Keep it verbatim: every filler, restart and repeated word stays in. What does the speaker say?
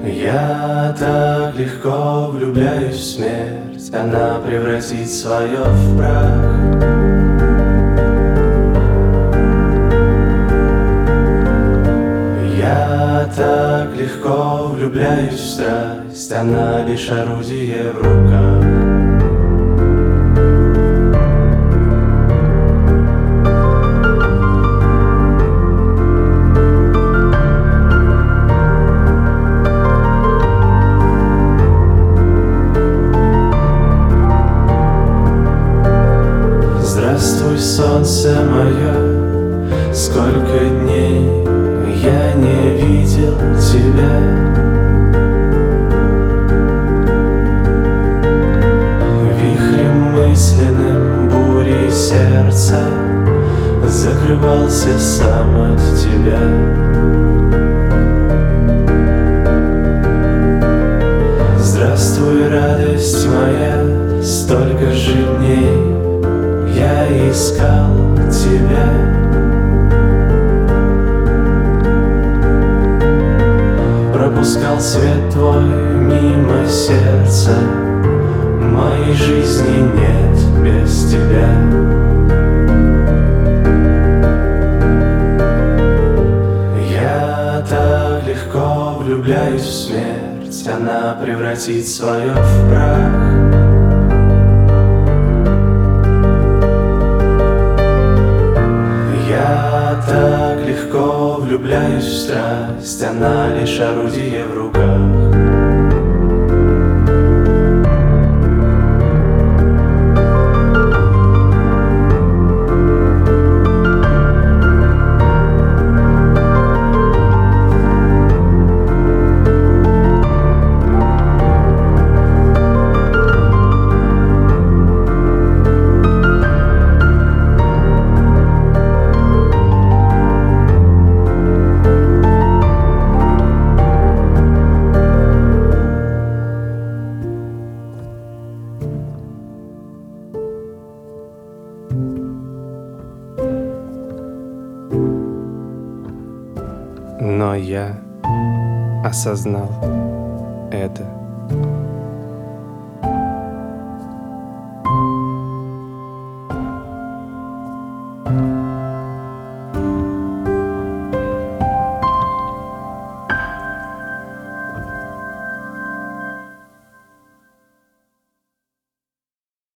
Я так легко влюбляюсь в смерть, она превратит свое в прах. Я так легко влюбляюсь в страсть, она лишь орудие в руках. Здравствуй, солнце мое, сколько дней я не видел тебя. Вихрем мысленным бурей сердца закрывался сам от тебя. Здравствуй, радость моя, столько же дней я искал тебя. Пропускал свет твой мимо сердца, моей жизни нет без тебя. Я так легко влюбляюсь в смерть, она превратит свое в прах. Я так легко влюбляюсь в страсть, она лишь орудие в руках. Но я осознал это.